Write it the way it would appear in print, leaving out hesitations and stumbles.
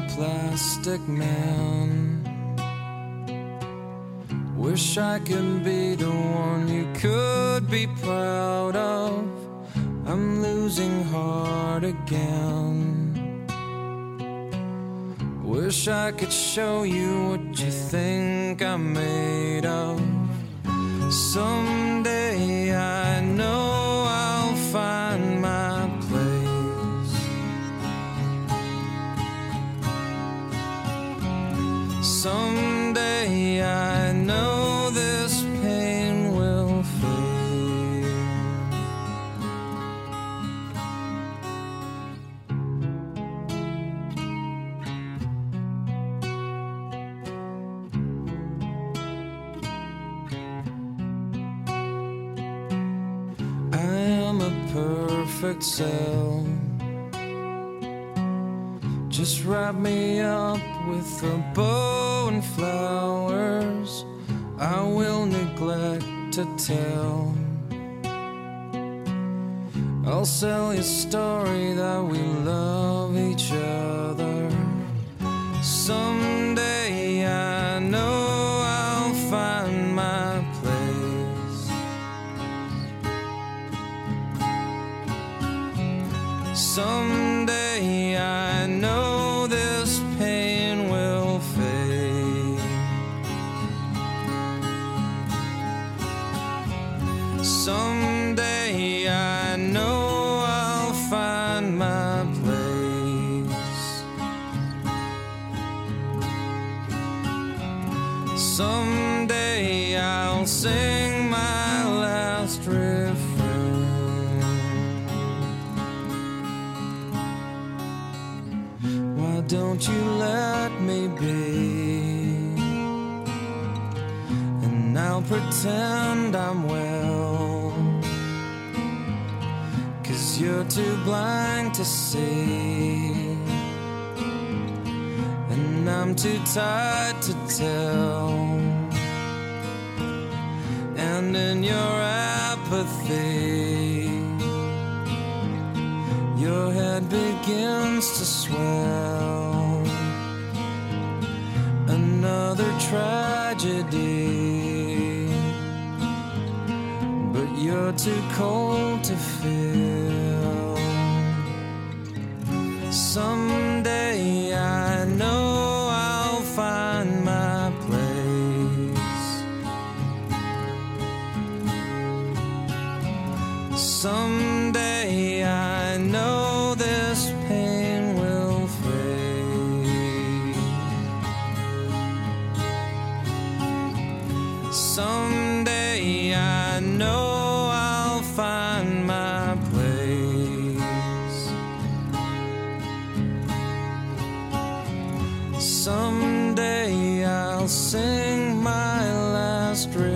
plastic man. Wish I could be the one you could be proud of. I'm losing heart again. Wish I could show you what you think I'm made of. Someday I know I'll find my place. Someday I know this pain will fade. I am a perfect cell. Just wrap me up with a bow and flowers. I will neglect to tell. I'll sell your story that we love each other. Someday I know I'll find my place. Someday I know this pain will fade. Someday I know I'll find my place. Someday I'll sing my last refrain. Why don't you let me be? And I'll pretend I'm well, 'cause you're too blind to see, and I'm too tired to tell. And in your apathy, your head begins to swell. Another tragedy, but you're too cold to feel. Someday I know I'll find my place. Someday I know this pain will fade. Someday I know I'll find my place. Someday I'll sing my last